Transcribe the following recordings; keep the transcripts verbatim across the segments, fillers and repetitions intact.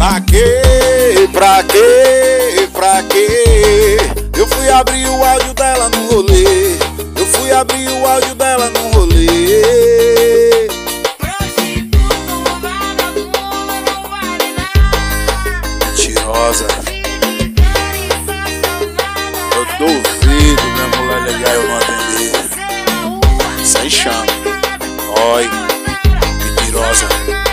Pra quê? Pra quê? Pra quê? Eu fui abrir o áudio dela no rolê. Eu fui abrir o áudio dela no rolê. Mentirosa. Eu duvido minha mulher ligar e eu não atender. Sem chama. Oi, mentirosa.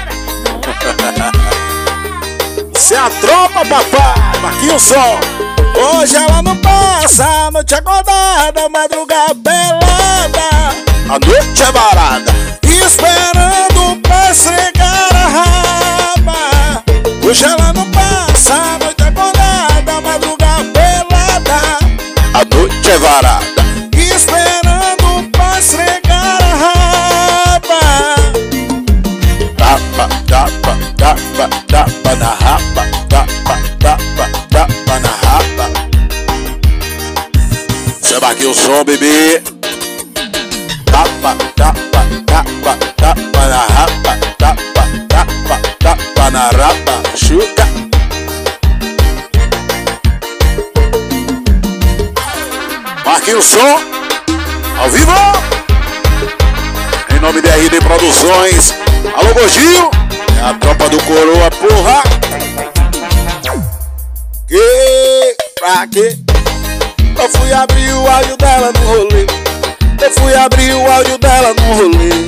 Cê é a tropa, papai. Marquinhos Som. Hoje ela não passa a noite acordada, madrugada pelada, a noite é varada, esperando pra esfregar a raba. Hoje ela não passa a noite acordada, madrugada pelada, a noite é varada, esperando pra esfregar a raba. Tapa, tapa, tapa, tapa na raba, tapa, tapa, tapa na raba. Cê marquei o som, bebê. Tapa, tapa, tapa, tapa na raba, tapa, tapa, tapa na raba. Chuca. Marquei o som ao vivo em nome de R D Produções. Alô, Gordinho, é a tropa do Coroa, porra. Que, pra quê? Eu fui abrir o áudio dela no rolê. Eu fui abrir o áudio dela no rolê.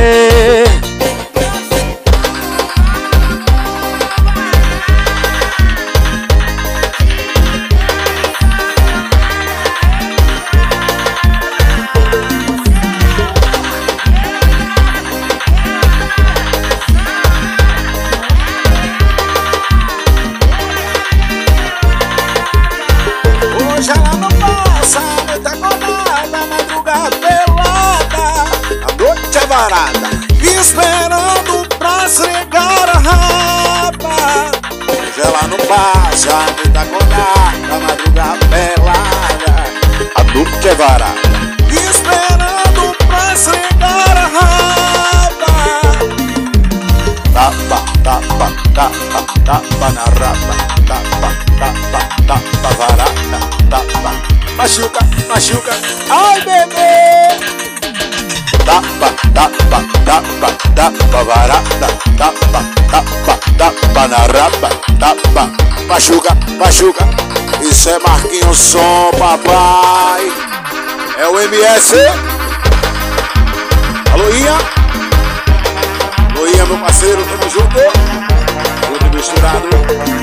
Hoje ela não passa, a noite acordada, madrugada pelada, a noite é varada, esperando pra esfregar a raba. Hoje ela não passa, a noite acordada, madrugada pelada, a noite é varada, esperando pra esfregar a raba. Tapa, tapa, tapa, tapa na raba, tapa, tapa, tapa varada, tapa, machuca, machuca, ai bebê. Tapa, tapa, tapa, tapa varada, tapa, tapa, tapa na raba, tapa, machuca, machuca. Isso é Marquinhos Som, papai. É o M S. Alô, Inha. Alô, Inha, meu parceiro, tamo junto. Tudo misturado.